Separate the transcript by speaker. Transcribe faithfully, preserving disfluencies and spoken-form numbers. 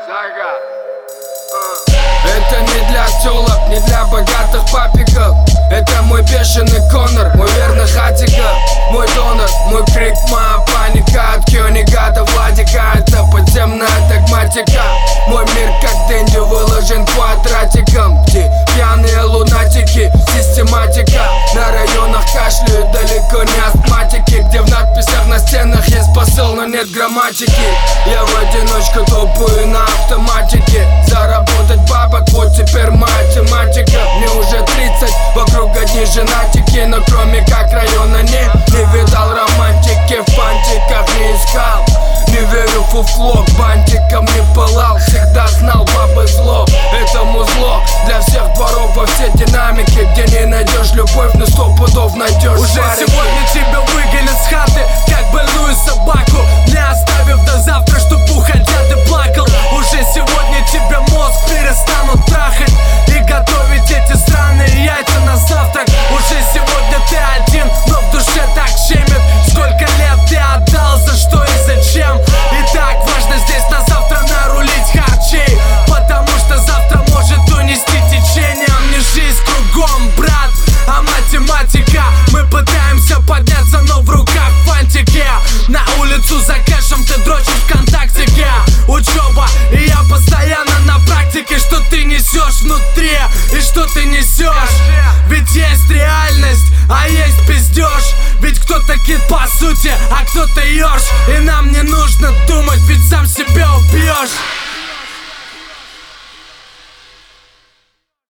Speaker 1: Это не для тёлок, не для богатых папиков. Это мой бешеный Конор, мой верный хатика, мой донор, мой крик, моя паника. От Кёнига до Владика, это подземная догматика. Мой мир как Дэнди выложен квадратиком, где пьяные лунатики, систематика. На районах кашляют далеко не астматики, где в надписях на стенах есть посыл, но нет грамматики. Я в одиночку топаю на автоматике. Заработать бабок, вот теперь математика. Мне уже тридцать, вокруг одни женатики, но кроме как района не Не видал романтики, в фантиках не искал. Не верю в фуфло, бантиком не пылал. Всегда знал, бабы зло, это музло для всех дворов во все динамики. Где не найдешь любовь, но сто пудов найдешь
Speaker 2: Уже
Speaker 1: шарики.
Speaker 2: сегодня тебя выгонят с хаты, как больную собаку, не оставив до завтра, чтоб уходя ты плакал. Уже сегодня тебя мозг перестанут трахать и готовить эти странные яйца на завтрак. Уже сегодня ты один, но в душе так щемит. Сколько лет ты отдал, за что и зачем? И так важно здесь на завтра нарулить харчей, потому что завтра может унести течением. Не жизнь кругом, брат, а математика. Мы пытаемся подняться, но в руках фантики. На улицу за кэшем ты дрочишь ВКонтактике. Учеба, и я постоянно на практике. Что ты несешь внутри и что ты несешь? Ведь есть реальность, а есть пиздеж. Ведь кто-то кит по сути, а кто-то ёж. И нам не нужно думать, ведь сам себя убьешь.